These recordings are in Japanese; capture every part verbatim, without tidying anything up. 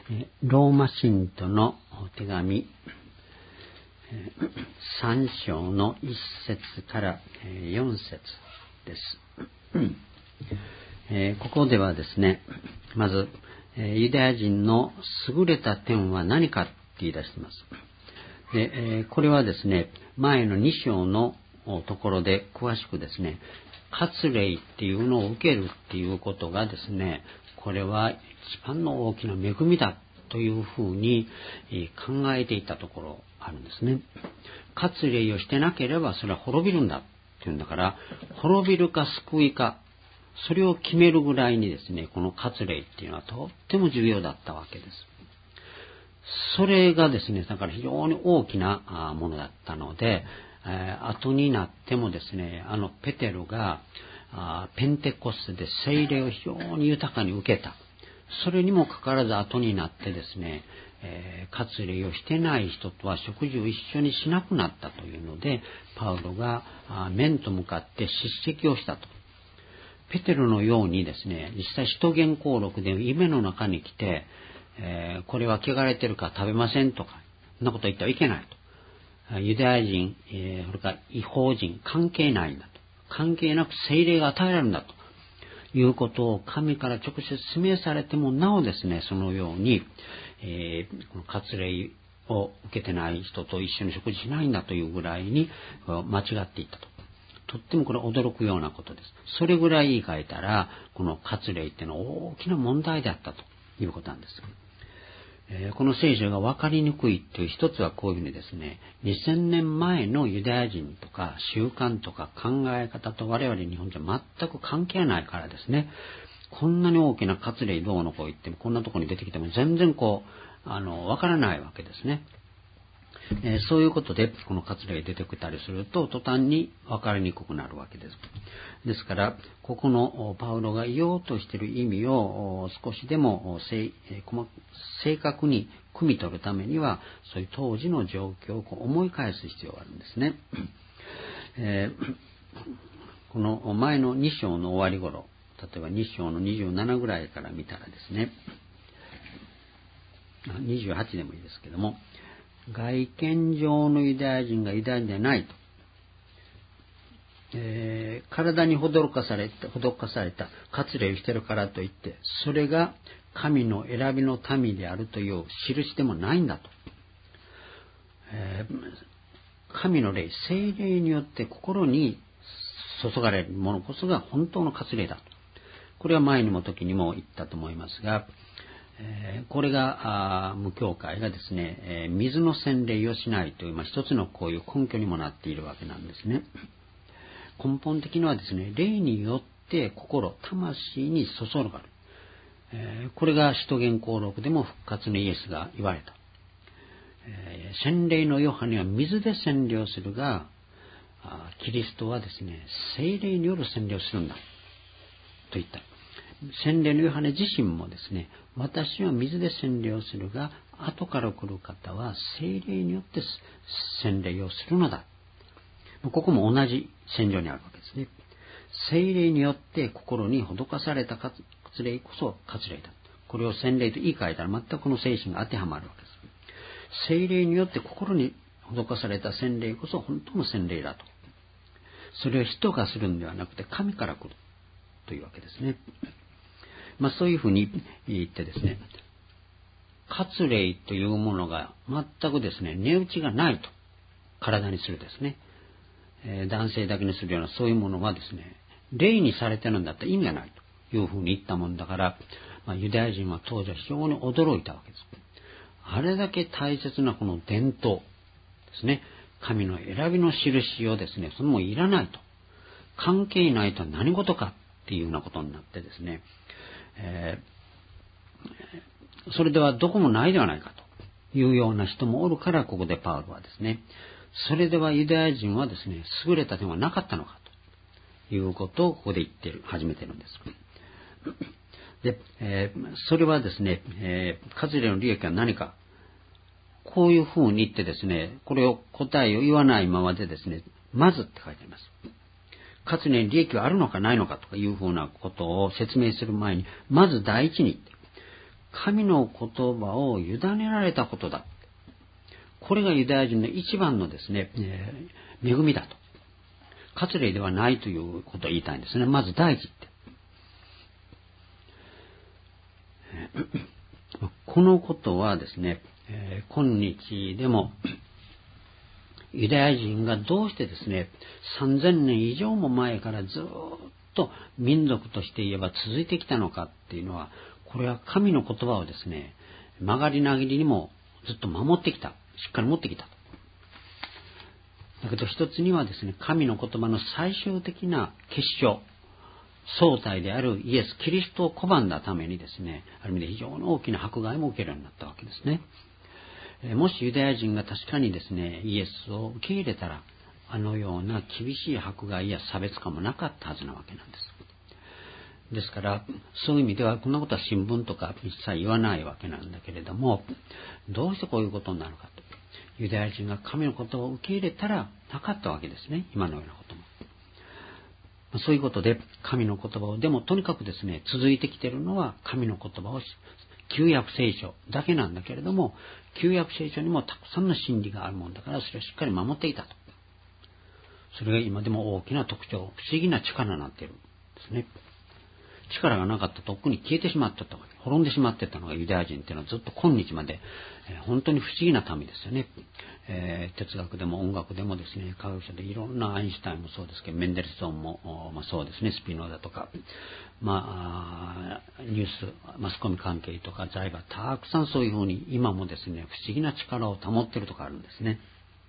ローマ信徒の手紙さん章のいっ節からよん節です。ここではですね、まずユダヤ人の優れた点は何かって言い出しています。で、これはですね、前のに章のところで詳しくですね、割礼っていうのを受けるっていうことがですね、これは一番の大きな恵みだというふうに考えていたところあるんですね。割礼をしてなければそれは滅びるんだっていうんだから、滅びるか救いか、それを決めるぐらいにですね、この割礼っていうのはとっても重要だったわけです。それがですね、だから非常に大きなものだったので、えー、後になってもですね、あのペテロがあペンテコステで聖霊を非常に豊かに受けた。それにもかかわらず後になってですね、えー、割礼をしてない人とは食事を一緒にしなくなったというので、パウロが面と向かって叱責をしたと。ペテロのようにですね、実際使徒言行録で夢の中に来て、えー、これは汚れてるから食べませんとか、そんなこと言ってはいけないと。ユダヤ人、えー、それから異邦人関係ないんだと。関係なく聖霊が与えられるんだということを神から直接示されてもなおですね、そのように、えー、この割礼を受けてない人と一緒に食事しないんだというぐらいに間違っていったと。とってもこれ驚くようなことです。それぐらい言い換えたら、この割礼っていうのは大きな問題であったということなんです。えー、この聖書が分かりにくいという一つはこういうふうにですね、にせんねんまえのユダヤ人とか習慣とか考え方と我々日本じゃ全く関係ないからですね、こんなに大きな割礼どうのこう言ってもこんなところに出てきても全然こうあの分からないわけですね。えー、そういうことでこの割礼出てきたりすると途端に分かりにくくなるわけです。ですからここのパウロが言おうとしている意味を少しでも正確に汲み取るためにはそういう当時の状況を思い返す必要があるんですね。えー、この前のに章の終わり頃、例えばに章のにじゅうななぐらいから見たらですね、にじゅうはちでもいいですけども、外見上のユダヤ人がユダヤ人ではないと、えー、体に施された施された割礼をしているからといってそれが神の選びの民であるという印でもないんだと、えー、神の霊聖霊によって心に注がれるものこそが本当の割礼だと。これは前にも時にも言ったと思いますが、えー、これが無教会がですね、えー、水の洗礼をしないという、まあ、一つのこういう根拠にもなっているわけなんですね。根本的にはですね、霊によって心魂に注がる、えー、これが使徒言行録でも復活のイエスが言われた、えー、洗礼のヨハネは水で洗礼をするがキリストはですね聖霊による洗礼をするんだと言った。洗礼のヨハネ自身もですね、私は水で洗礼をするが後から来る方は聖霊によって洗礼をするのだ。ここも同じ洗礼にあるわけですね。聖霊によって心に施された割礼こそ割礼だ。これを洗礼と言い換えたら全くこの精神が当てはまるわけです。聖霊によって心に施された洗礼こそ本当の洗礼だと。それを人がするんではなくて神から来るというわけですね。まあそういうふうに言ってですね、割礼というものが全くですね、値打ちがないと。体にするですね。男性だけにするようなそういうものはですね、霊にされてるんだったら意味がないというふうに言ったもんだから、まあ、ユダヤ人は当時は非常に驚いたわけです。あれだけ大切なこの伝統ですね、神の選びの印をですね、それもいらないと、関係ないとは何事かっていうようなことになってですね、えー、それではどこもないではないかというような人もおるから、ここでパウロはですね、それではユダヤ人はですね、優れた点はなかったのかということをここで言ってる、始めてるんです。で、えー、それはですね、えー、割礼の利益は何か、こういうふうに言ってですね、これを答えを言わないままでですね、まずって書いてあります。割礼に利益はあるのかないのかとかいうふうなことを説明する前に、まず第一に、 神の言葉を委ねられたことだ。これがユダヤ人の一番のですね、えー、恵みだと。割礼ではないということを言いたいんですね。まず第一って。このことはですね、えー、今日でもユダヤ人がどうしてですね、さんぜんねん以上も前からずっと民族として言えば続いてきたのかっていうのは、これは神の言葉をですね、曲がりなぎりにもずっと守ってきた、しっかり持ってきたと。だけど一つにはですね、神の言葉の最終的な結晶、総体であるイエス・キリストを拒んだためにですね、ある意味で非常に大きな迫害も受けるようになったわけですね。もしユダヤ人が確かにですね、イエスを受け入れたら、あのような厳しい迫害や差別化もなかったはずなわけなんです。ですから、そういう意味では、こんなことは新聞とか一切言わないわけなんだけれども、どうしてこういうことになるかと。ユダヤ人が神の言葉を受け入れたらなかったわけですね、今のようなことも。そういうことで、神の言葉を、でもとにかくですね、続いてきているのは神の言葉を、旧約聖書だけなんだけれども、旧約聖書にもたくさんの真理があるもんだから、それをしっかり守っていたと。それが今でも大きな特徴、不思議な力になっているんですね。力がなかったとっくに消えてしまったと、滅んでしまっていたのがユダヤ人っていうのはずっと今日まで、えー、本当に不思議な民ですよね。えー、哲学でも音楽でもですね、科学者でいろんなアインシュタインもそうですけど、メンデルソンも、まあ、そうですね、スピノザとか、まあ、ニュース、マスコミ関係とか財閥、たくさんそういうふうに今もですね、不思議な力を保っているとかあるんですね。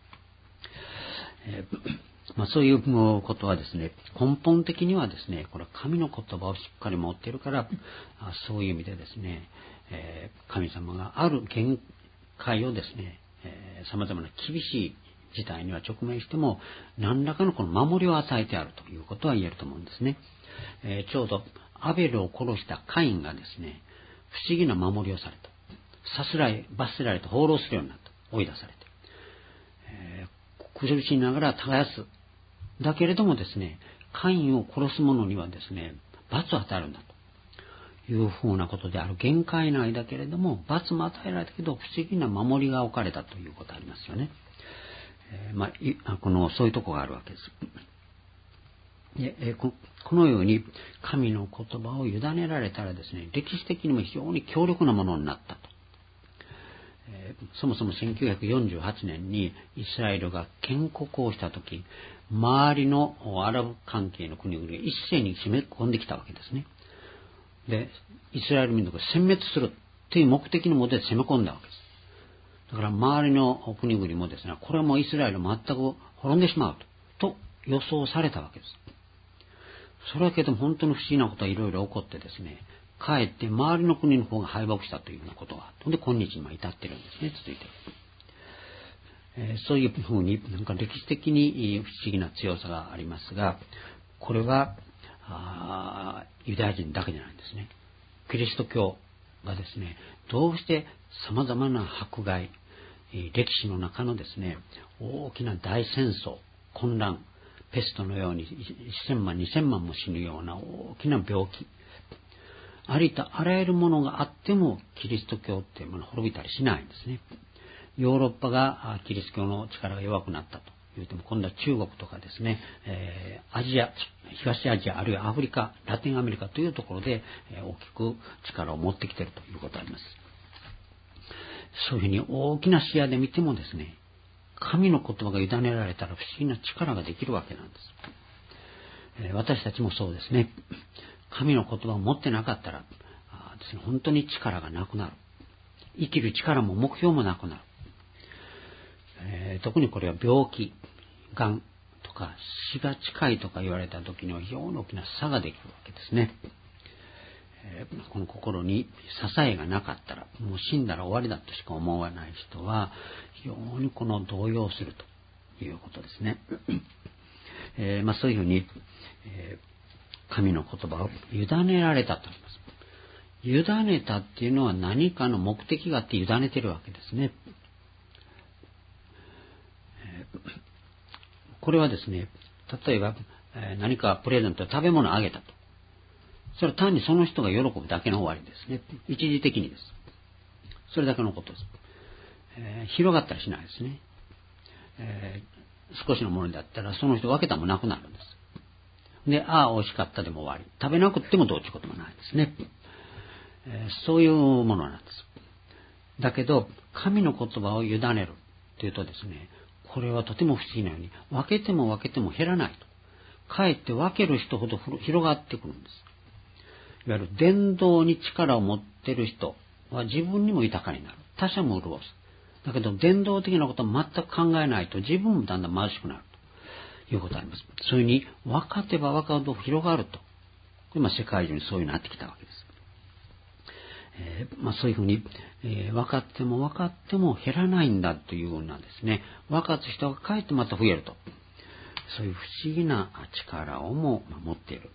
えーまあ、そういうことはですね、根本的にはですね、これは神の言葉をしっかり持っているから、そういう意味でですね、えー、神様がある限界をですね、えー、様々な厳しい事態には直面しても、何らかのこの守りを与えてあるということは言えると思うんですね。えー、ちょうどアベルを殺したカインがですね、不思議な守りをされた。さすらい、罰せられて放浪するようになった。追い出されて。えー、苦しみながら耕す。だけれどもですね、カインを殺す者にはですね、罰を与えるんだというふうなことである限界内だけれども、罰も与えられたけど、不思議な守りが置かれたということありますよね。えー、まあ、この、そういうとこがあるわけです。でえー、こ, このように、神の言葉を委ねられたらですね、歴史的にも非常に強力なものになったと。えー、そもそもせんきゅうひゃくよんじゅうはちねんにイスラエルが建国をしたとき、周りのアラブ関係の国々が一斉に攻め込んできたわけですね。で、イスラエル民族を殲滅するという目的のもとで攻め込んだわけです。だから周りの国々もですね、これはもうイスラエル全く滅んでしまうと、と予想されたわけです。それだけでも本当に不思議なことはいろいろ起こってですね、かえって周りの国の方が敗北したというようなことがあって、で今日に今至っているんですね、続いている。えー、そういうふうになんか歴史的に不思議な強さがありますが、これはあユダヤ人だけじゃないんですね。キリスト教がですね、どうして様々な迫害、歴史の中のですね、大きな大戦争、混乱、ペストのようにせんまんにせんまんも死ぬような大きな病気、ありとあらゆるものがあってもキリスト教っていうものは滅びたりしないんですね。ヨーロッパがキリスト教の力が弱くなったと言っても、今度は中国とかですね、えー、アジア、東アジアあるいはアフリカ、ラテンアメリカというところで大きく力を持ってきているということがあります。そういうふうに大きな視野で見てもですね、神の言葉が委ねられたら不思議な力ができるわけなんです。えー、私たちもそうですね。神の言葉を持ってなかったらですね、本当に力がなくなる。生きる力も目標もなくなる。えー、特にこれは病気、がんとか死が近いとか言われた時には非常に大きな差ができるわけですね。えー、この心に支えがなかったら、もう死んだら終わりだとしか思わない人は非常にこの動揺するということですね。えーまあ、そういうふうに、えー、神の言葉を委ねられたと言います。委ねたっていうのは何かの目的があって委ねてるわけですね。これはですね、例えば何かプレゼント、食べ物をあげたと。それは単にその人が喜ぶだけの終わりですね。一時的にです。 それだけのことです。えー、広がったりしないですね。えー、少しのものだったらその人分けたもなくなるんです。で、ああ美味しかったでも終わり。食べなくてもどうってこともないですね。えー、そういうものなんです。だけど神の言葉を委ねるというとですね、これはとても不思議なように分けても分けても減らないと。かえって分ける人ほど広がってくるんです。いわゆる伝道に力を持っている人は自分にも豊かになる。他者も潤す。だけど伝道的なことを全く考えないと自分もだんだん貧しくなるということがあります。そういうふうに分かてば分かるほど広がると。今世界中にそういうになってきたわけです。えーまあ、そういうふうに、えー、分かっても分かっても減らないんだというようなですね、分かつ人がかえってまた増えると。そういう不思議な力をも持っているんです。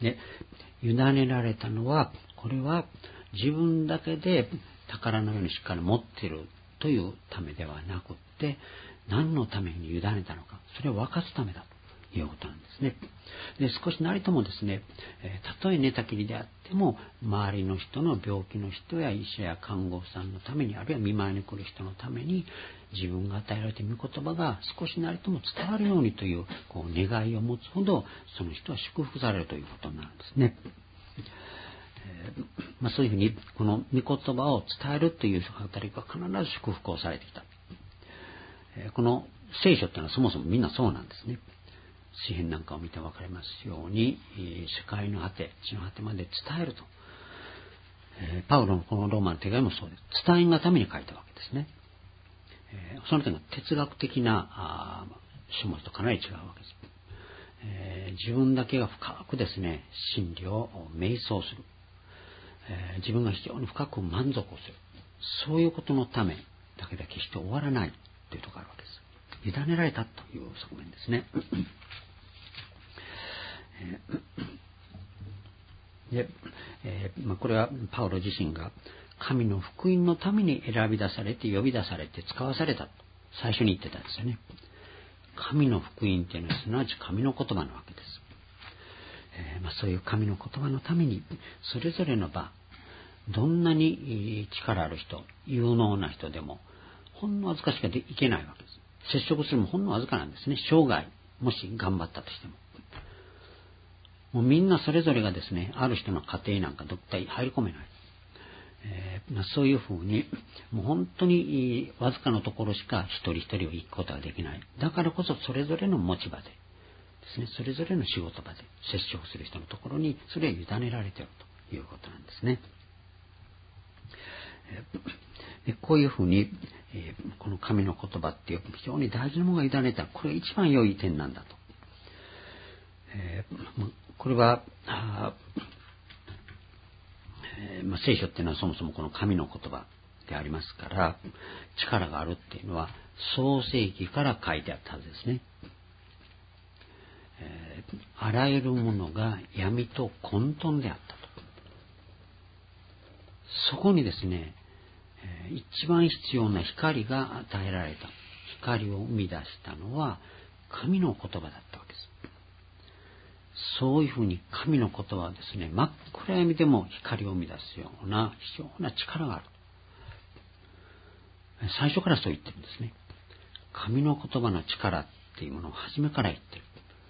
で、委ねられたのは、これは自分だけで宝のようにしっかり持っているというためではなくって、何のために委ねたのか、それを分かつためだということなんですね。で、少しなりともですね、えー、たとえ寝たきりであっても、周りの人の病気の人や医者や看護師さんのために、あるいは見舞いに来る人のために、自分が与えられている御言葉が少しなりとも伝わるようにという、こう願いを持つほど、その人は祝福されるということになるんですね。えーまあ、そういうふうにこの御言葉を伝えるという働きは必ず祝福をされてきた。えー、この聖書というのはそもそもみんなそうなんですね。詩篇なんかを見て分かりますように、世界の果て、地の果てまで伝えると。えー、パウロのこのローマの手紙もそうです。伝えがために書いたわけですね。えー、その点が哲学的な書物とかなり違うわけです。えー、自分だけが深くですね、真理を瞑想する。えー、自分が非常に深く満足をする。そういうことのためだけで決して終わらないというところがあるわけです。委ねられたという側面ですね。で、えーまあ、これはパウロ自身が神の福音のために選び出されて呼び出されて使わされたと最初に言ってたんですよね。神の福音というのはすなわち神の言葉なわけです。えーまあ、そういう神の言葉のためにそれぞれの場、どんなに力ある人、有能な人でもほんのわずかしかでいけないわけです。接触するもほんのわずかなんですね。生涯もし頑張ったとしても。もうみんなそれぞれがですね、ある人の家庭なんかどっかに入り込めない。えー、そういうふうに、もう本当にわずかのところしか一人一人を行くことができない。だからこそそれぞれの持ち場でですね、それぞれの仕事場で接触する人のところにそれを委ねられているということなんですね。でこういうふうに、えー、この神の言葉っていう非常に大事なものが委ねた、これが一番良い点なんだと。えー、これはあ、えーまあ、聖書っていうのはそもそもこの神の言葉でありますから、力があるっていうのは創世記から書いてあったはずですね。えー、あらゆるものが闇と混沌であったと。そこにですね、一番必要な光が与えられた。光を生み出したのは神の言葉だったわけです。そういうふうに神の言葉はですね、真っ暗闇でも光を生み出すような非常な力がある。最初からそう言ってるんですね。神の言葉の力っていうものを初めから言ってる。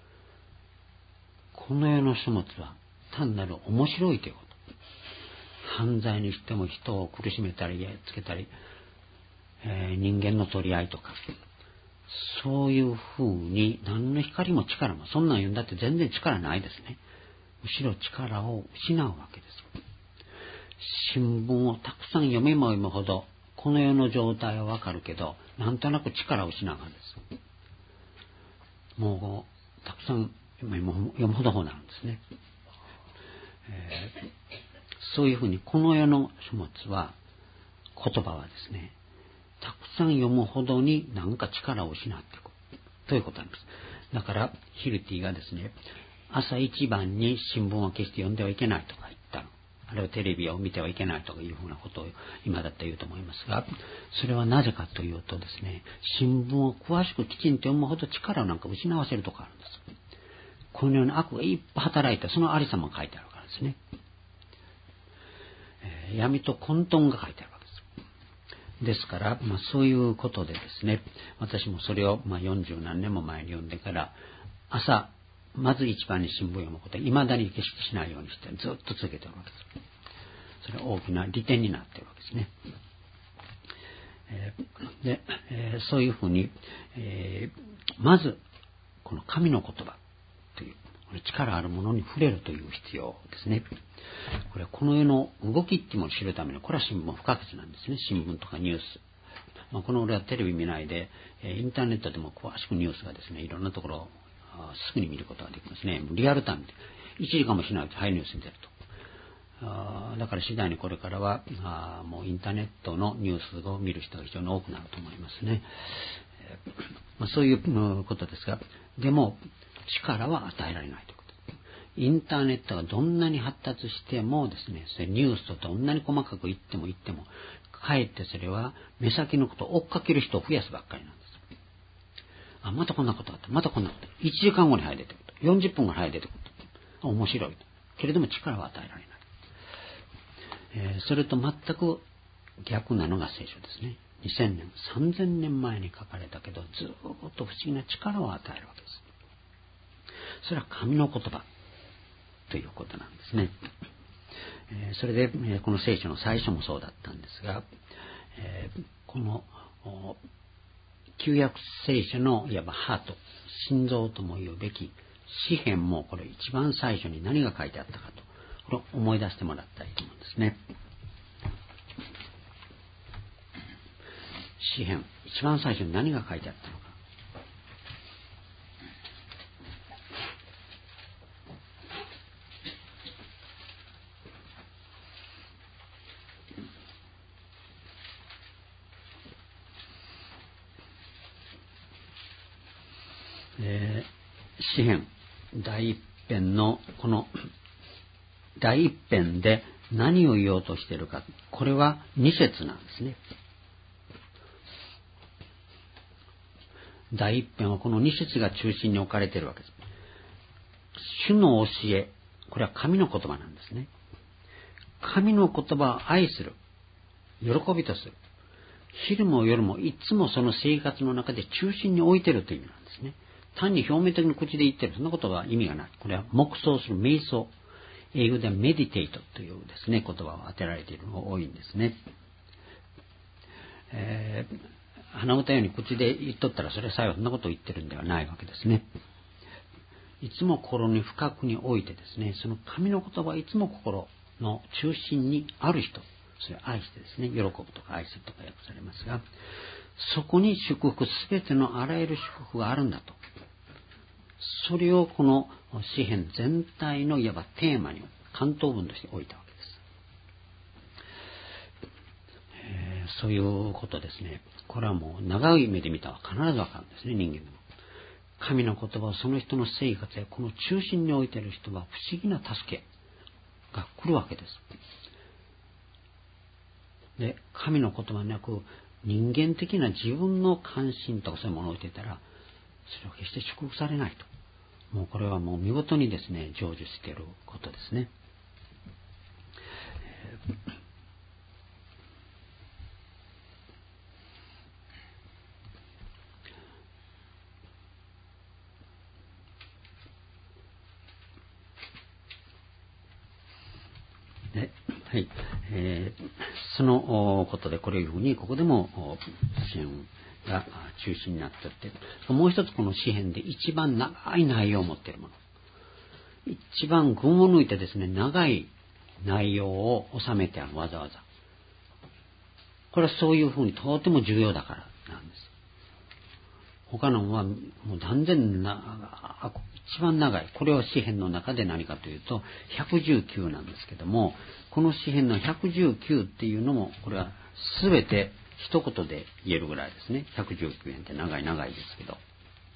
この世の書物は単なる面白いということ。犯罪にしても人を苦しめたりつけたり、えー、人間の取り合いとか、そういうふうに何の光も力もそんなん言うんだって全然力ないですね。むしろ力を失うわけです。新聞をたくさん読めば読むほどこの世の状態はわかるけど、なんとなく力を失うわけです。もうたくさん読むほどほうなんですね。えー、そういうふうにこの世の書物は、言葉はですね、たくさん読むほどに何か力を失っていくということなんです。だからヒルティがですね、朝一番に新聞を決して読んではいけないとか言ったの。あるいはテレビを見てはいけないというふうなことを今だったら言うと思いますが、それはなぜかというとですね、新聞を詳しくきちんと読むほど力をなんか失わせるとかあるんです。このような悪がいっぱい働いて、そのありさまが書いてあるからですね。 闇と混沌が書いてあるわけです。ですから、まあ、そういうことでですね、私もそれをまあよんじゅう何年も前に読んでから、朝、まず一番に新聞を読むことは、未だに決してしないようにして、ずっと続けているわけです。それは大きな利点になっているわけですね。えー、で、えー、そういうふうに、えー、まず、この神の言葉という、力あるものに触れるという必要ですね。これはこの世の動きっていうものを知るために、これは新聞不可欠なんですね。新聞とかニュース。まあ、この俺はテレビ見ないで、インターネットでも詳しくニュースがですね、いろんなところをすぐに見ることができますね。リアルタイムで。いちじかんもしないとハイニュースに出ると。あだから次第にこれからはあもうインターネットのニュースを見る人が非常に多くなると思いますね。えーまあ、そういうことですが、でも力は与えられないということ。インターネットがどんなに発達してもですね、それニュースとどんなに細かく言っても言っても、かえってそれは目先のことを追っかける人を増やすばっかりなんです。あ、またこんなことあった。またこんなこと。いちじかんごに早い出てくる。よんじゅっぷん後に早い出てくる。面白い。けれども力は与えられない。えー、それと全く逆なのが聖書ですね。にせんねん、さんぜんねんまえに書かれたけど、ずっと不思議な力を与えるわけです。それは神の言葉ということなんですね。えー、それで、えー、この聖書の最初もそうだったんですが、えー、この旧約聖書のいわばハート、心臓とも言うべき詩篇も、これ一番最初に何が書いてあったかと、これを思い出してもらったらいいと思うんですね。詩篇、一番最初に何が書いてあったのか。えー、詩篇第一編のこの第一編で何を言おうとしているか、これは二節なんですね。第一編はこの二節が中心に置かれているわけです。主の教え、これは神の言葉なんですね。神の言葉を愛する、喜びとする。昼も夜もいつもその生活の中で中心に置いているという意味なんですね。単に表面的に口で言ってる、そんなことは意味がない。これは黙想する、瞑想。英語ではメディテイトというですね、言葉を当てられているのが多いんですね。えー、鼻歌ように口で言っとったら、それはさえそんなことを言ってるんではないわけですね。いつも心に深くに置いてですね、その神の言葉はいつも心の中心にある人、それを愛してですね、喜ぶとか愛するとか訳されますが、そこに祝福、すべてのあらゆる祝福があるんだと。それをこの詩篇全体のいわばテーマに関東文として置いたわけです。えー、そういうことですね。これはもう長い目で見たら必ずわかるんですね、人間でも。神の言葉をその人の生活やこの中心に置いている人は不思議な助けが来るわけです。で、神の言葉なく人間的な自分の関心とかそういうものを置いていたら、それは決して祝福されないと。もうこれはもう見事にですね、成就していることですね。ではい、えー、そのことでこれいうふうにここでも詩篇が中心になっていって、もう一つこの詩篇で一番長い内容を持っているもの、一番群を抜いてですね、長い内容を収めてある、わざわざ。これはそういうふうにとても重要だからなんです。他のはもう断然な、一番長い。これは詩篇の中で何かというと、ひゃくじゅうきゅうなんですけども、この詩篇のひゃくじゅうきゅうっていうのも、これは全て一言で言えるぐらいですね。ひゃくじゅうきゅう編って長い長いですけど。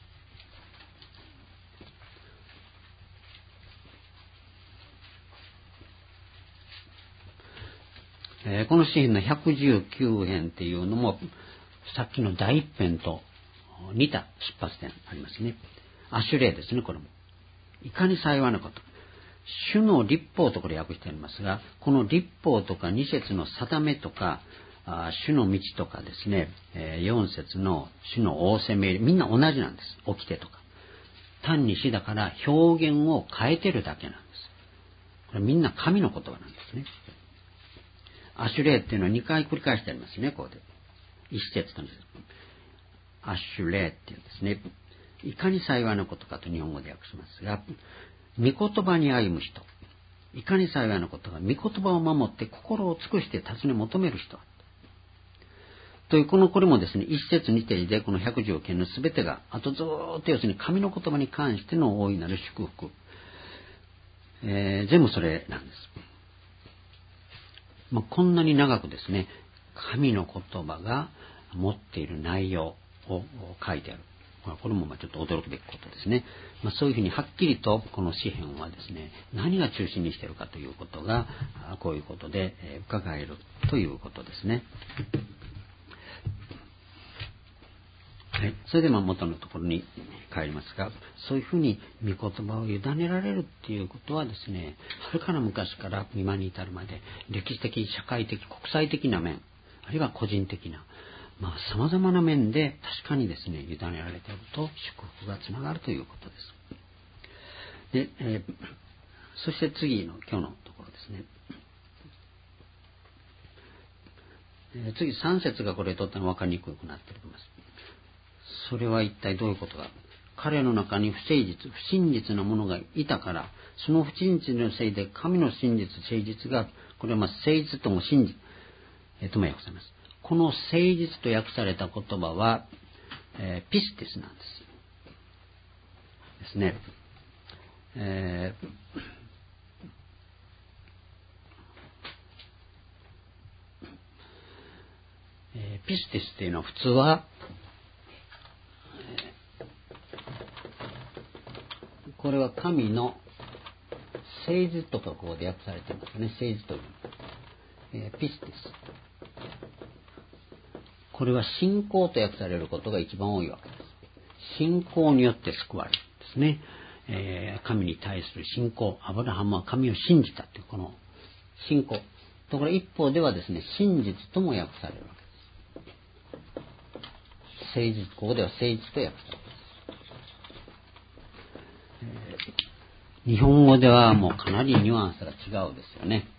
えー、この詩篇のひゃくじゅうきゅう編っていうのも、さっきの第一編と似た出発点ありますね。アシュレイですね、これも。いかに幸いなこと。 主の律法とこれ訳してありますが、この律法とか二節の定めとか、あ主の道とかですね、えー、四節の主の仰せ命令、みんな同じなんです。起きてとか。単に詩だから表現を変えてるだけなんです。これみんな神の言葉なんですね。アシュレイっていうのはにかい繰り返してありますね、ここで。一節と二節。アシュレイっていうんですね。いかに幸いなことかと日本語で訳しますが、御言葉に歩む人。いかに幸いなことか、御言葉を守って心を尽くして尋ね求める人。という、この、これもですね、一節二節でこの百条件のすべてが、あとずーっと要するに神の言葉に関しての大いなる祝福。えー、全部それなんです。まあ、こんなに長くですね、神の言葉が持っている内容を書いてある。これもまあちょっと驚くべきことですね。まあ、そういうふうにはっきりとこの詩篇はですね、何が中心にしているかということが、こういうことで伺えるということですね。はい、それでまあ元のところに帰りますが、そういうふうに御言葉を委ねられるっていうことはですね、はるかな昔から今に至るまで歴史的、社会的、国際的な面、あるいは個人的な、まあ様々な面で確かにですね、委ねられていると祝福がつながるということです。で、えー、そして次の今日のところですね。えー、次さん節がこれとっても分かりにくくなっています。それは一体どういうことか。彼の中に不誠実、不真実なものがいたから、その不真実のせいで神の真実、誠実が、これはまあ誠実とも真実、えー、とも訳されます。この誠実と訳された言葉は、えー、ピスティスなんです。ですね。えーえー、ピスティスというのは普通は、これは神の誠実とかこうで訳されていますね。誠実という、えー、ピスティス。これは信仰と訳されることが一番多いわけです。信仰によって救われるんですね。えー、神に対する信仰。アブラハムは神を信じたというこの信仰。ところ一方ではですね、真実とも訳されるわけです。誠実、ここでは誠実と訳されます。えー、日本語ではもうかなりニュアンスが違うですよね。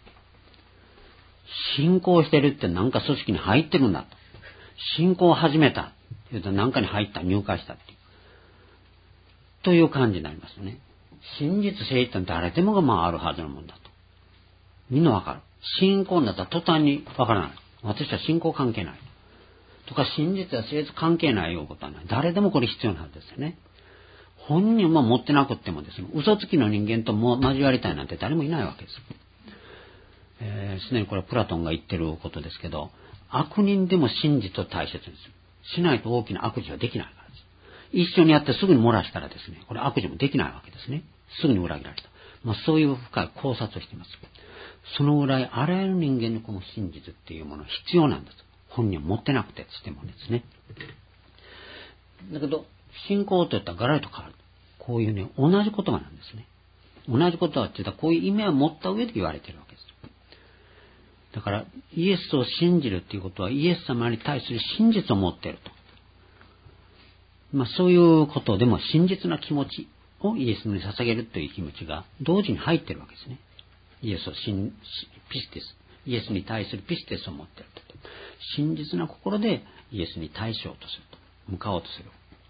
信仰してるって何か組織に入ってるんだと。信仰を始めたっていうと何かに入った、入会したっていう。という感じになりますよね。真実、誠実って誰でもがまああるはずのもんだと。みんなわかる。信仰になったら途端にわからない。私は信仰関係ない。とか真実や誠実関係ないようなことはない。誰でもこれ必要なんですよね。本人は持ってなくってもですね、嘘つきの人間とも交わりたいなんて誰もいないわけです。えー、すでにこれはプラトンが言ってることですけど、悪人でも真実を大切にする。しないと大きな悪事はできないからです。一緒にやってすぐに漏らしたらですね、これ悪事もできないわけですね。すぐに裏切られた。まあそういう深い考察をしています。そのぐらいあらゆる人間のこの真実っていうものは必要なんです。本人は持ってなくてしてもですね。だけど、信仰といったらガラリと変わる。こういうね、同じ言葉なんですね。同じ言葉って言ったらこういう意味は持った上で言われているわけです。だから、イエスを信じるっていうことは、イエス様に対する真実を持っていると。まあ、そういうことでも真実な気持ちをイエスに捧げるという気持ちが同時に入っているわけですね。イエスを信、ピステス。イエスに対するピステスを持っていると。真実な心でイエスに対しようとすると。向かおうとする。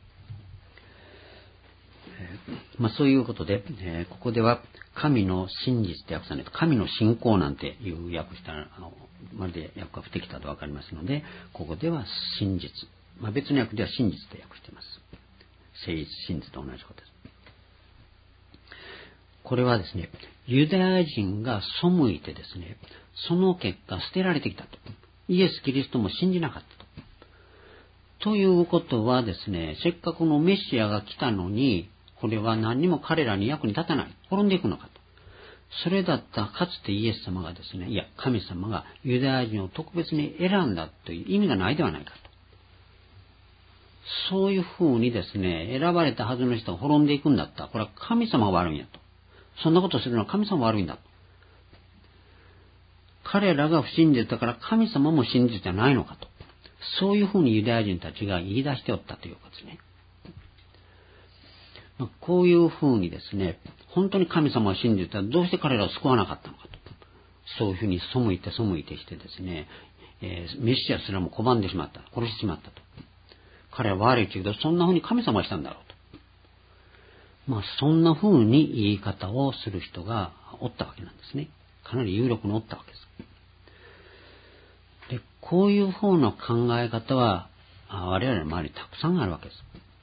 えーまあ、そういうことで、えー、ここでは神の真実って訳さないと神の信仰なんていう訳したらあのまるで訳が不適当と分かりますので、ここでは真実、まあ、別の訳では真実と訳しています。誠実、真実と同じことです。これはですね、ユダヤ人が背いてですね、その結果捨てられてきたと。イエス・キリストも信じなかったと。ということはですね、せっかくのメシアが来たのに、これは何にも彼らに役に立たない。滅んでいくのかと。それだったらかつてイエス様がですね、いや、神様がユダヤ人を特別に選んだという意味がないではないかと。そういうふうにですね、選ばれたはずの人が滅んでいくんだったら、これは神様が悪いんやと。 そんなことするのは神様悪いんだと。彼らが不信じたから神様も信じてないのかと。そういうふうにユダヤ人たちが言い出しておったということですね。こういうふうにですね、本当に神様を信じたらどうして彼らを救わなかったのかと。そういうふうに背いて背いてしてですね、えー、メシアすらも拒んでしまった。殺してしまったと。彼は悪いけど、そんなふうに神様はしたんだろうと。まあ、そんなふうに言い方をする人がおったわけなんですね。かなり有力におったわけです。で、こういうふうな考え方は、我々の周りにたくさんあるわけです。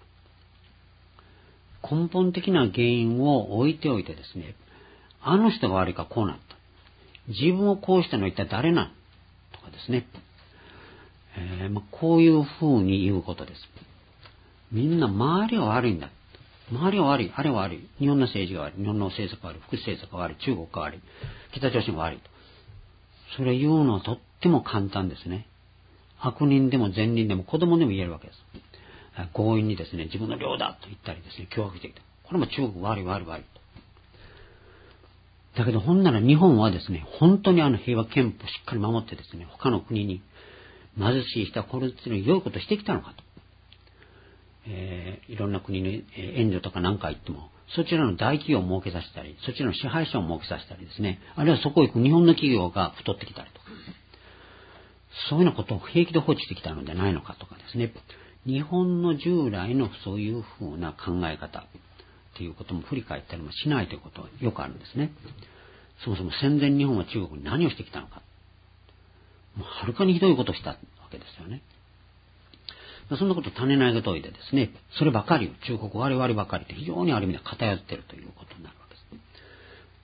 根本的な原因を置いておいてですね、あの人が悪いからこうなった。自分をこうしたのは一体誰なんとかですね。えーまあ、こういうふうに言うことです。みんな周りが悪いんだ。周りが悪い。あれは悪い。日本の政治が悪い。日本の政策が悪い。福祉政策が悪い。中国が悪い。北朝鮮が悪いと。それを言うのはとっても簡単ですね。悪人でも善人でも子供でも言えるわけです。強引にですね、自分の領だと言ったりですね、脅迫してきた。これも中国悪い悪い悪いと。だけど、ほんなら日本はですね、本当にあの平和憲法をしっかり守ってですね、他の国に貧しい人はこれっていうの良いことしてきたのかと。えー、いろんな国に援助とか何か言っても、そちらの大企業を設けさせたり、そちらの支配者を設けさせたりですね、あるいはそこへ行く日本の企業が太ってきたりとか、そういうようなことを平気で放置してきたのではないのかとかですね、日本の従来のそういうふうな考え方っていうことも振り返ったりもしないということはよくあるんですね。そもそも戦前日本は中国に何をしてきたのか。もうはるかにひどいことをしたわけですよね。そんなこと種投げといてですね、そればかりを中国我々ばかりって非常にある意味で偏っているということになるわけです。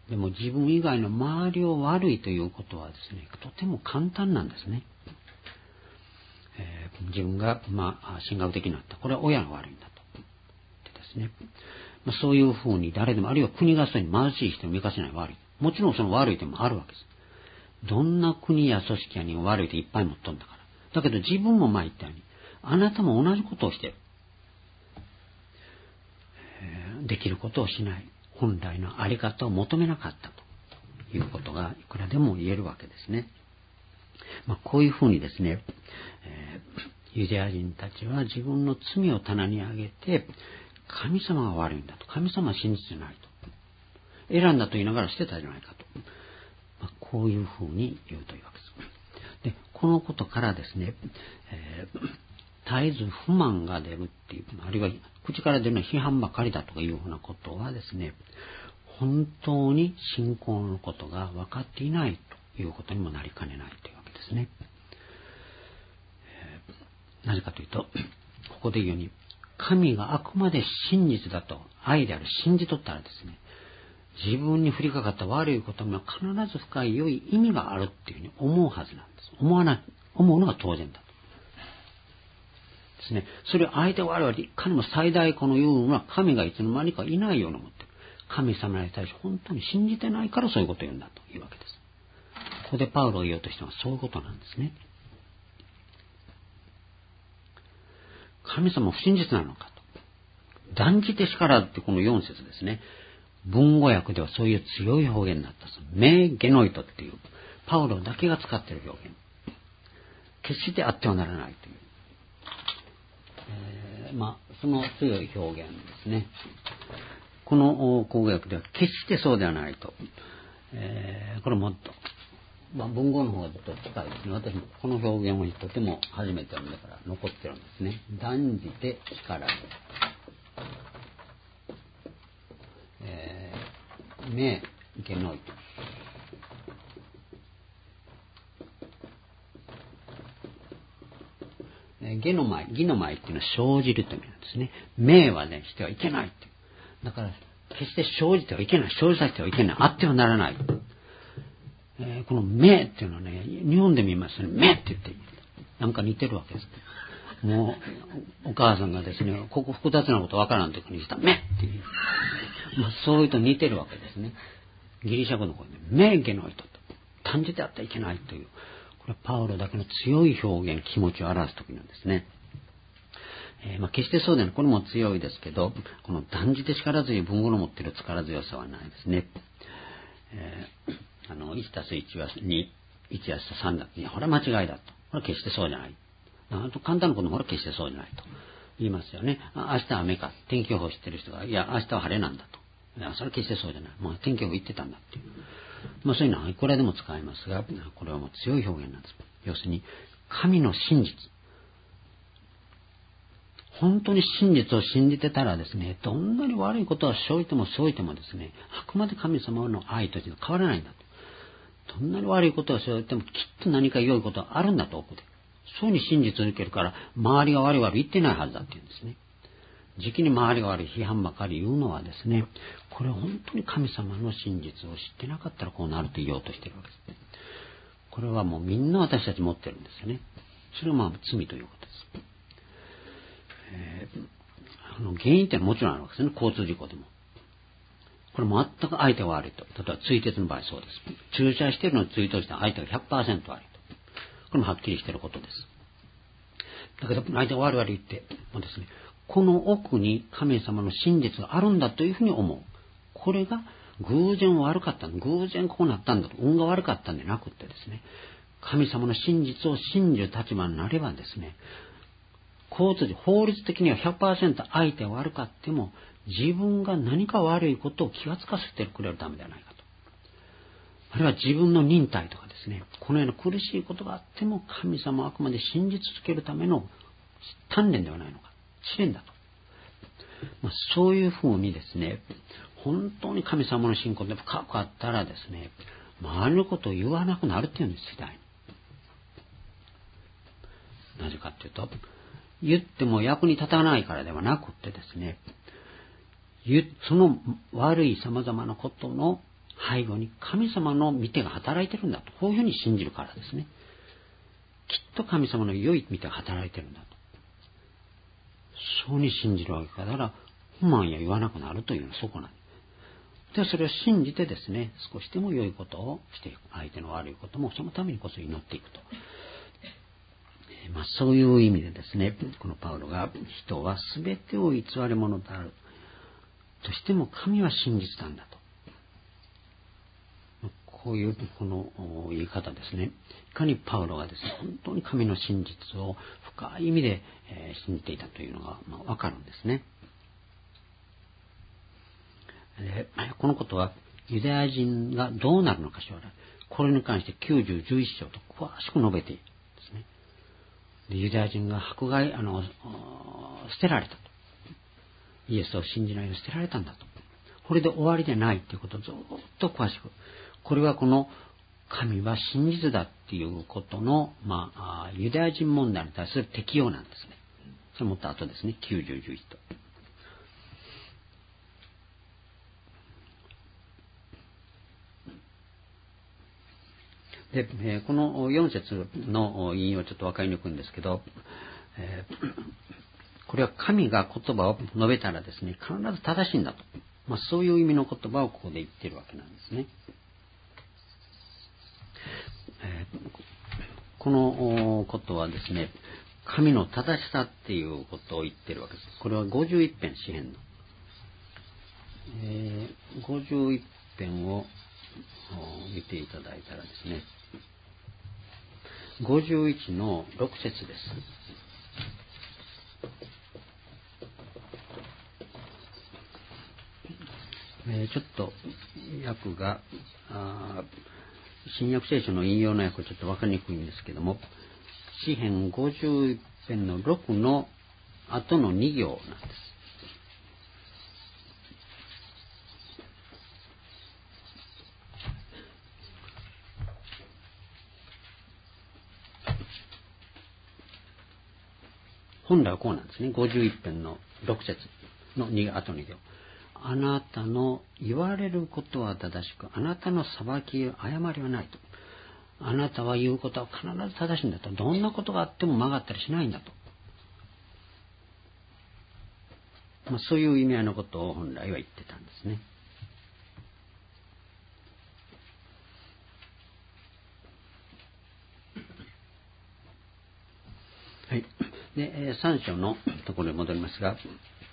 でも自分以外の周りを悪いということはですね、とても簡単なんですね。えー、自分が、まあ、神学的になった。これは親が悪いんだと。でですね、まあ、そういうふうに誰でも、あるいは国がそうに貧しい人を見かせない悪い。もちろんその悪い点もあるわけです。どんな国や組織や人悪いっていっぱい持っとんだから。だけど自分も前言ったように、あなたも同じことをしている。えー、できることをしない。本来のあり方を求めなかったということがいくらでも言えるわけですね。まあ、こういうふうにですね、えー、ユダヤ人たちは自分の罪を棚に上げて、神様が悪いんだと。神様は真実じゃないと。選んだと言いながら捨てたじゃないかと。まあ、こういうふうに言うというわけです。で、このことからですね、えー、絶えず不満が出るっていう、あるいは口から出るのは批判ばかりだとかいうふうなことはですね、本当に信仰のことが分かっていないということにもなりかねないというわけですね。えー、なぜかというと、ここで言うように、神があくまで真実だと、愛である信じとったらですね、自分に降りかかった悪いことには必ず深い良い意味があるっていうふうに思うはずなんです。思わない、思うのが当然だと。ですね。それを相手は我々いかにも最大この言うのは神がいつの間にかいないように思ってる。神様に対して本当に信じてないからそういうことを言うんだというわけです。ここでパウロが言おうとしたのはそういうことなんですね。神様は不真実なのかと。断じてしからずってこのよん節ですね。文語訳ではそういう強い表現になったんです。メゲノイトっていうパウロだけが使っている表現。決してあってはならないという。えー、まあ、その強い表現ですね。この口語訳では決してそうではないと。えー、これもっと、まあ、文語の方がずっと近いですね。私もこの表現をとても初めて読んでから残ってるんですね。断じてしからず。えー、目、ゲノイト。ゲの前、義の前っていうのは生じるという意味なんですね。名はね、してはいけないっていう。だから、決して生じてはいけない。生じさせてはいけない。あってはならない。えー、この名っていうのはね、日本で見ますとね、名って言って、なんか似てるわけです。もう、お母さんがですね、ここ複雑なことわからんときにしたら、名っていう。まあ、そういうと似てるわけですね。ギリシャ語の声で、名ゲの人と、単じてあってはいけないという。これはパウロだけの強い表現、気持ちを表すときなんですね。 えーまあ、決してそうでない。これも強いですけど、この断じて力強い文語の持っている力強さはないですね。えー、あの、いちたすいちはに、いちやさんだ。いや、これは間違いだと。これは決してそうじゃない。あと簡単なこともこれは決してそうじゃないと言いますよね。あ、明日は雨か。天気予報知ってる人が、いや、明日は晴れなんだと。いや、それは決してそうじゃない。まあ、天気予報言ってたんだっていう。まあ、そういうのはいくらでも使えますが、これはもう強い表現なんです。要するに、神の真実。本当に真実を信じてたらですね、どんなに悪いことをしおいてもしおいてもですね、あくまで神様の愛として変わらないんだと。どんなに悪いことをしおいてもきっと何か良いことがあるんだと奥で。そういうふうに真実を受けるから、周りが悪い悪い言ってないはずだって言うんですね。時期に周りが悪い批判ばかり言うのはですね、これは本当に神様の真実を知ってなかったらこうなると言おうとしているわけです。これはもうみんな私たち持ってるんですよね。それはまあ罪ということです。えー、あの原因ってのはもちろんあるわけですね。交通事故でも。これ全く相手が悪いと。例えば追突の場合そうです。駐車しているのに追突して相手が ひゃくパーセント 悪いと。これもはっきりしていることです。だけど相手が悪い悪い言ってもですね、この奥に神様の真実があるんだというふうに思う。これが偶然悪かったんだ。偶然こうなったんだと。運が悪かったんでなくってですね、神様の真実を信じる立場になればですね、交通法律的には ひゃくパーセント 相手が悪かっても、自分が何か悪いことを気がつかせてくれるためではないかと。あるいは自分の忍耐とかですね、このような苦しいことがあっても神様はあくまで信じ続けるための鍛錬ではないのか、試練だと。まあ、そういうふうにですね、本当に神様の信仰で深くあったらですね、周りのことを言わなくなるっていうんです、時代に。なぜかっていうと、言っても役に立たないからではなくってですね、その悪い様々なことの背後に神様の御手が働いてるんだと。こういうふうに信じるからですね。きっと神様の良い御手が働いてるんだと。そうに信じるわけだから、不満や言わなくなるというのはそこなんです。で、それを信じてですね、少しでも良いことをしていく。相手の悪いこともそのためにこそ祈っていくと。まあ、そういう意味でですね、このパウロが人は全てを偽り者であるとしても神は真実なんだと。こういうこの言い方ですね。いかにパウロがですね、本当に神の真実を深い意味で信じていたというのがまあわかるんですね。でこのことはユダヤ人がどうなるのかしら。これに関してきゅうじゅう、じゅういっ章と詳しく述べているんですね。でユダヤ人が迫害、あの、捨てられたと。イエスを信じないで捨てられたんだと。これで終わりでないということをずっと詳しく。これはこの神は真実だっていうことの、まあ、ユダヤ人問題に対する適用なんですね。それもっと後ですね。きゅうじゅう、じゅういちと。で、えー、このよん節の引用はちょっと分かりにくいんですけど、えー、これは神が言葉を述べたらですね、必ず正しいんだと。まあ、そういう意味の言葉をここで言っているわけなんですね。えー、このことはですね、神の正しさっていうことを言っているわけです。これはごじゅういち編詩編の、えー、ごじゅういち編を見ていただいたらですね、ごじゅういちのろく節です。えー、ちょっと訳が新約聖書の引用の訳はちょっと分かりにくいんですけども、詩編ごじゅういち編のろくの後のに行なんです。本来はこうなんですね。ごじゅういち編のろく節の後に行。あなたの言われることは正しく、あなたの裁き誤りはないと。あなたは言うことは必ず正しいんだと。どんなことがあっても曲がったりしないんだと。まあ、そういう意味合いのことを本来は言ってたんですね。はい。 で、さん章のところに戻りますが、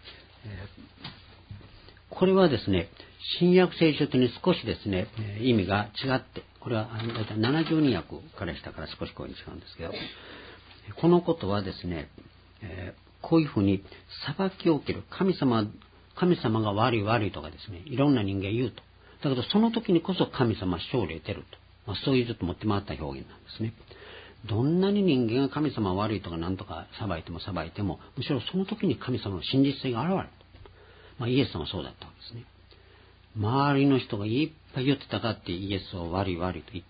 これはですね、新約聖書とに少しですね、意味が違って、これはだいたいななじゅうに訳からしたから少しこういうに違うんですけど、このことはですね、こういうふうに裁きを受ける神様、神様が悪い悪いとかですね、いろんな人間言うと。だけどその時にこそ神様は勝利を得てると。まあ、そういうちょっと持って回った表現なんですね。どんなに人間が神様は悪いとか何とか裁いても裁いても、むしろその時に神様の真実性が現れる。まあ、イエス様はそうだったわけですね。周りの人がいっぱい言ってたかってイエスを悪い悪いと言った。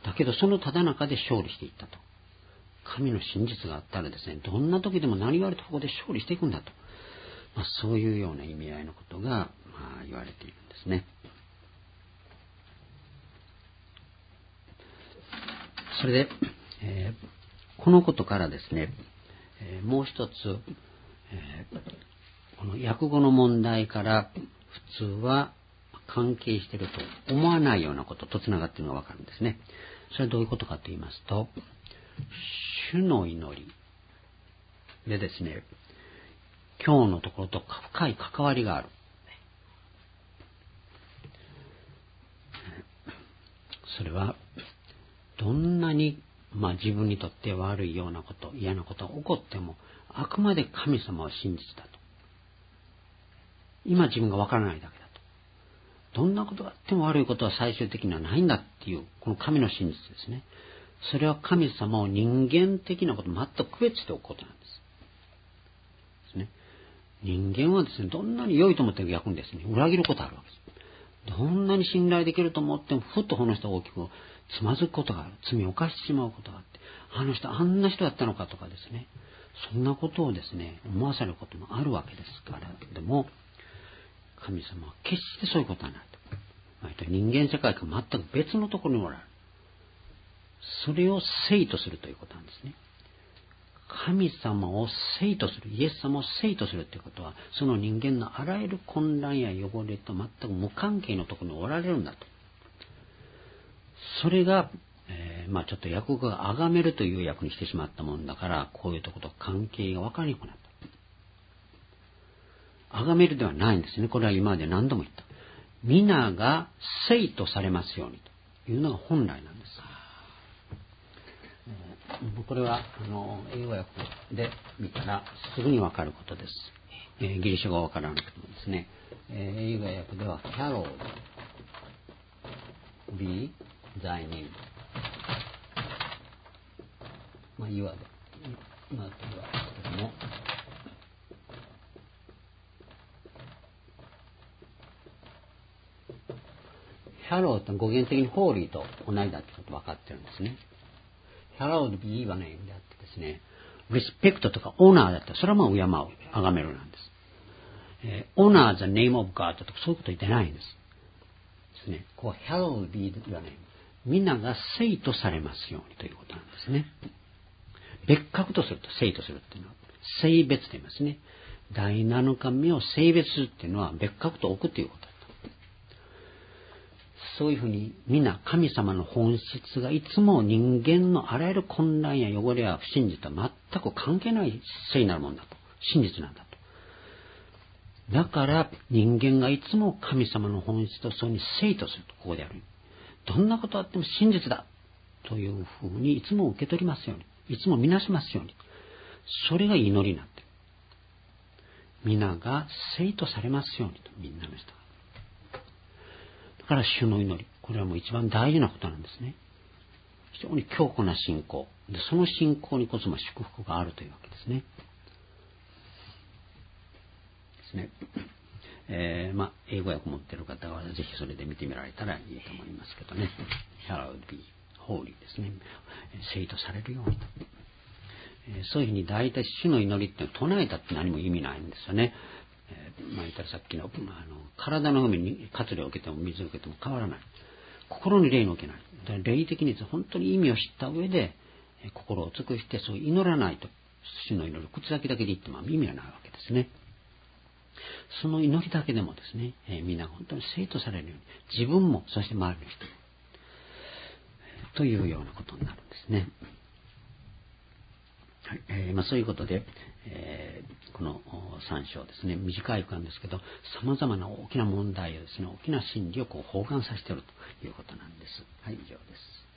だけどそのただ中で勝利していったと。神の真実があったらですね、どんな時でも何言われたここで勝利していくんだと。まあ、そういうような意味合いのことが、まあ、言われているんですね。それで、えー、このことからですね、えー、もう一つ、えー、この訳語の問題から普通は関係していると思わないようなこととつながっているのがわかるんですね。それはどういうことかと言いますと、主の祈りでですね、今日のところと深い関わりがある。それはどんなに、まあ、自分にとって悪いようなこと、嫌なことが起こっても、あくまで神様は真実だと。今自分がわからないだけだと。どんなことがあっても悪いことは最終的にはないんだっていう、この神の真実ですね。それは神様を人間的なことと全く区別しておくことなんです。ですね。人間はですね、どんなに良いと思っても逆にですね、裏切ることがあるわけです。どんなに信頼できると思っても、ふっとこの人が大きくつまずくことがある。罪を犯してしまうことがあって、あの人、あんな人だったのかとかですね、そんなことをですね、思わされることもあるわけですから、でも、神様は決してそういうことはないと。人間世界から全く別のところにおられる。それを聖とするということなんですね。神様を聖とする、イエス様を聖とするということは、その人間のあらゆる混乱や汚れと全く無関係のところにおられるんだと。それが、えー、まあちょっと訳語が崇めるという訳にしてしまったもんだから、こういうところと関係が分かりにくくなった。崇めるではないんですね。これは今まで何度も言った。皆が聖とされますようにというのが本来なんです。これはあの英語訳で見たらすぐにわかることです。えー、ギリシャ語はわからなくてもですね、えー、英語訳では Hallowed be thy name、まあ言わでまあ言わですけども、Hallowed って語源的にホーリーと同じだってこと分かってるんですね。Hallowed be thy name であってですね、リスペクトとかオナーだったら、それはまあ敬う、崇めるなんです。えー、honor the name of God とかそういうこと言ってないんです。ですね。こう、Hallowed be thy name。みんなが聖とされますようにということなんですね。別格とすると、聖とするっていうのは、聖別と言いますね。第七日目を聖別するっていうのは別格と置くということだと。そういうふうに、みんな神様の本質がいつも人間のあらゆる混乱や汚れや不信じとは全く関係ない聖なるものだと。真実なんだと。だから人間がいつも神様の本質とそうに聖とすると、ここである。どんなことあっても真実だというふうにいつも受け取りますように、いつもみなしますように。それが祈りになっている。皆が聖とされますようにと、みんなの人が。だから主の祈り、これはもう一番大事なことなんですね。非常に強固な信仰で、その信仰にこそ祝福があるというわけですね。ですね。えー、まあ英語訳持っている方はぜひそれで見てみられたらいいと思いますけどね。Hallowed be holy ですね。聖とされるようにと。えー、そういうふうに大体主の祈りって唱えたって何も意味ないんですよね。えー、まあ言ったらさっきの、まあ、あの体の上に活霊を受けても水を受けても変わらない。心に霊の受けない。だから霊的に本当に意味を知った上で、えー、心を尽くしてそう祈らないと、主の祈りを口先だけで言っても意味はないわけですね。その祈りだけでもですね、えー、みんなが本当に聖とされるように、自分もそして周りの人も、えー、というようなことになるんですね。 はいえーまあ、そういうことで、えーこのさん章ですね、短い区間ですけど、様々な大きな問題をですね、大きな真理をこう包含させているということなんです。はい、以上です。